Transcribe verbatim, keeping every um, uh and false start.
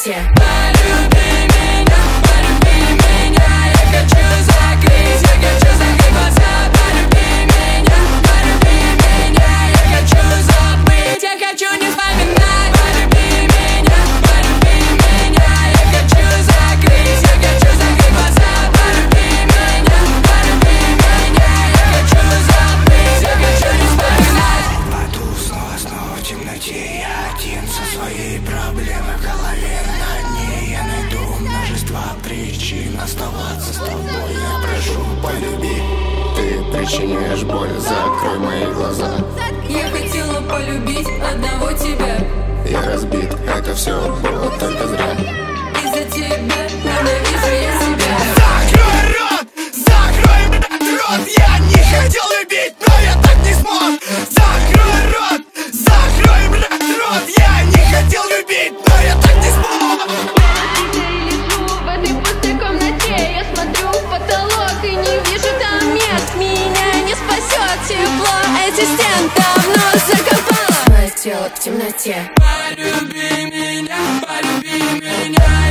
темноте. Полюби меня, полюби меня. Я хочу закрыть, я хочу закрыть глаза. Полюби меня, полюби меня. Я хочу забыть, я хочу не вспоминать. Полюби меня, полюби меня. Я хочу закрыть, я хочу закрыть глаза. Полюби меня, полюби меня. Я хочу забыть, я хочу не вспоминать. Паду снова, снова в темноте. Я один со своей проблемой в голове. На дне я найду множество причин оставаться с тобой. Я прошу, полюби. Ты причиняешь боль, закрой мои глаза. Я хотела полюбить одного тебя. Я разбит, это все было только зря. Из-за тебя ненавижу я себя. Закрой рот, закрой, блядь, рот. Я не хотел любить, но я так не смог. Закрой рот, закрой, блядь, рот. Я не хотел любить, но я так не смог. Лежу в этой пустой комнате. Я смотрю в потолок и не вижу там мест. Меня не спасет тепло. Эти стен давно закопало Мое тело в темноте. Полюби меня, полюби меня.